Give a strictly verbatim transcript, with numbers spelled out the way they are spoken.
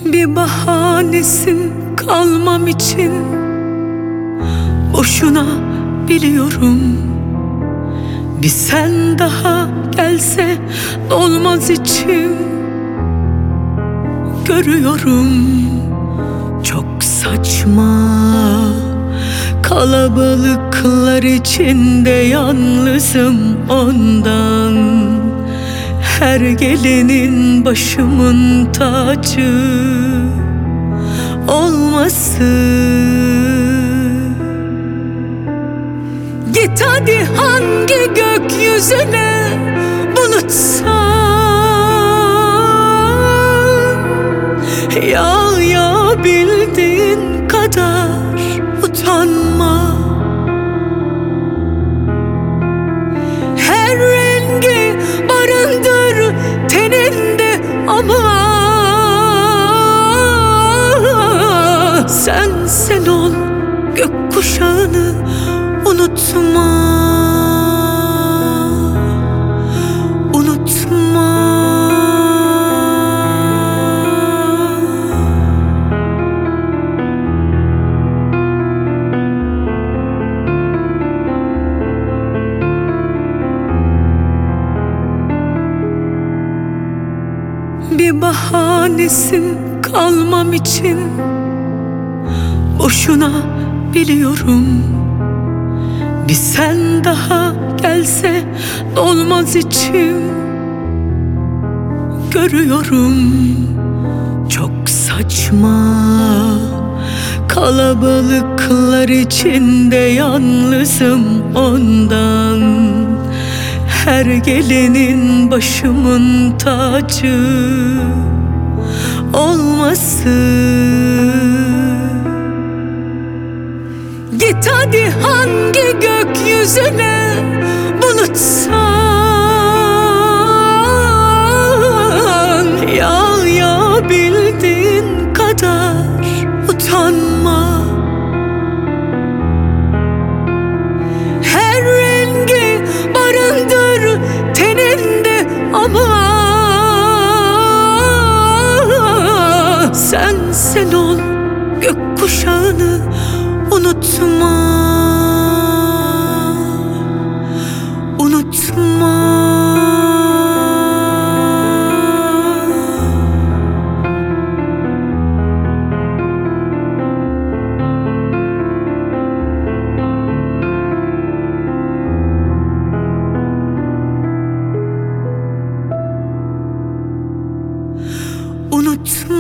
Bir bahanesin kalmam için boşuna biliyorum. Bir sen daha gelse dolmaz içim, görüyorum. Çok saçma, kalabalıklar içinde yalnızım ondan. Her gelenin başımın tacı olmasın. Git hadi hangi gökyüzüne bulutsan, yağabildiğin kadar utanma. Her rengi barındır teninde ama sen sen ol, gökkuşağını unutma. Unutma. Bir bahanesin kalmam için boşuna biliyorum. Bir sen daha gelse dolmaz içim, görüyorum. Çok saçma, kalabalıklar içinde yalnızım ondan. Her gelenin başımın tacı olmasın. Git hadi hangi gökyüzüne bulutsan, yağabildiğin kadar utanma. Her rengi barındır teninde ama sen sen ol, gökkuşağını unutma. Unutma. Unutma.